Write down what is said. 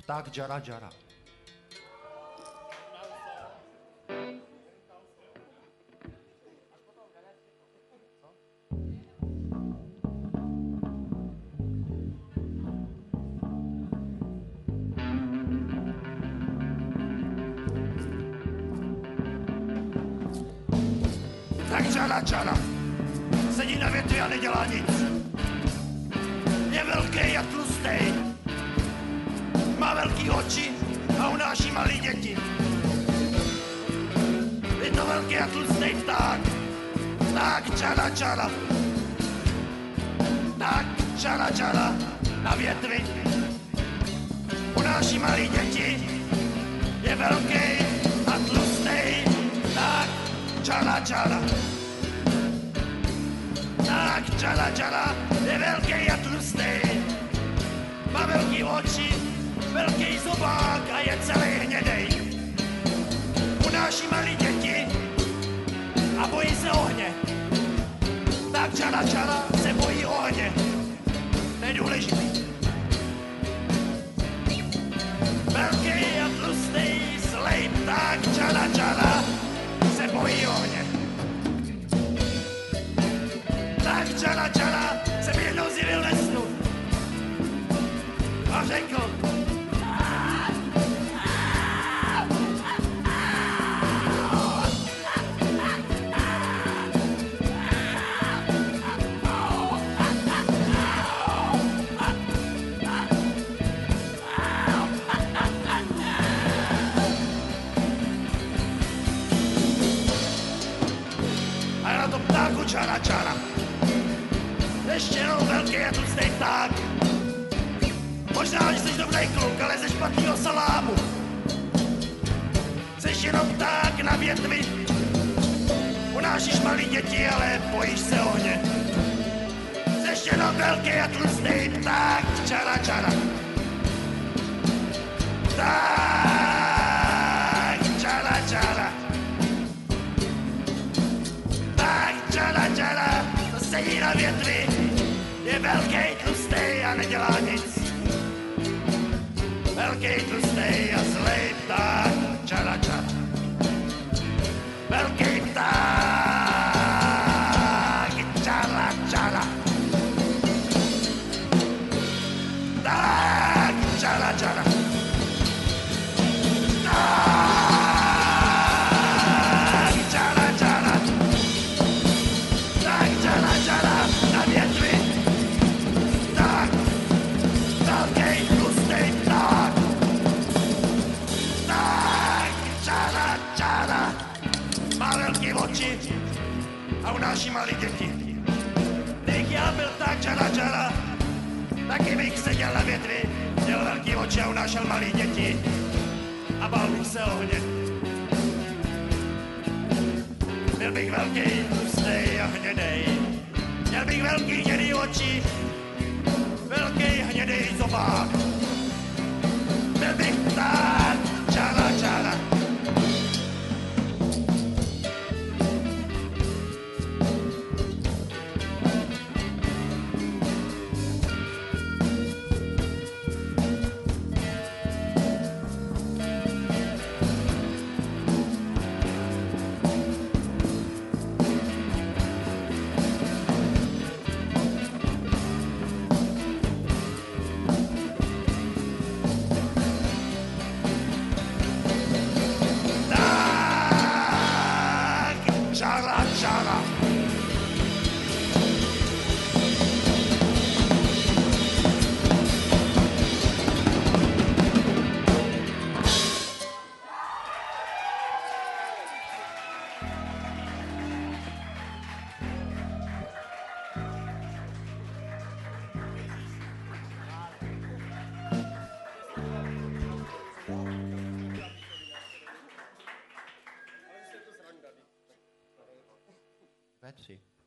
Tak džara džara. Tak džara džara. Sedí na větvi a nedělá nic. Je velký a tlustej. Má velký oči a unáší malý děti. Je to velký a tlustej pták. Tak džara džara. Tak džara džara. Na větvi. Unáší malý děti. Je velký a tlustej. Tak džara džara. Tak džara džara. Je velký a tlustej. Má velký oči, velký zobák a je celý hnědej. Unáší malý děti a bojí se ohně. Tak džara džara se bojí ohně. To je důležitý. Velký a tlustý zlej pták džara džara se bojí ohně. Tak džara džara se mi jednou zjevil ve snu a řekl: a já na to ptáku džara džara. Ještě jenom velký a tlustý pták. Možná, že jsi dobrý kluk, ale ze špatnýho salámu. Jsi jenom pták na větvi. Unášíš malý děti, ale bojíš se ohně. Jsi jenom velký a tlustý pták. Džara džara. Tak džara džara. Tak džara džara. To sedí na větvi. Je velký, tlustý a nedělá nic. Velký, tlustý a zlej pták. Džara džara. Velký pták. Džara džara. Tak džara džara. Tak džara džara. Tak džara džara. Na větvi. Tak. Velký, tlustý pták. Tak džara džara. Má velký oči a unáší malý děti. Kdybych já byl tak džara džara, taky bych seděl na větvi, měl velký oči a unášel malý děti a bál bych se ohně. Byl bych velký, tlustý a hnědej. Měl bych velký hnědý oči, velký hnědý zobák. Byl bych tak džara džara. Džara džara. Ve 3.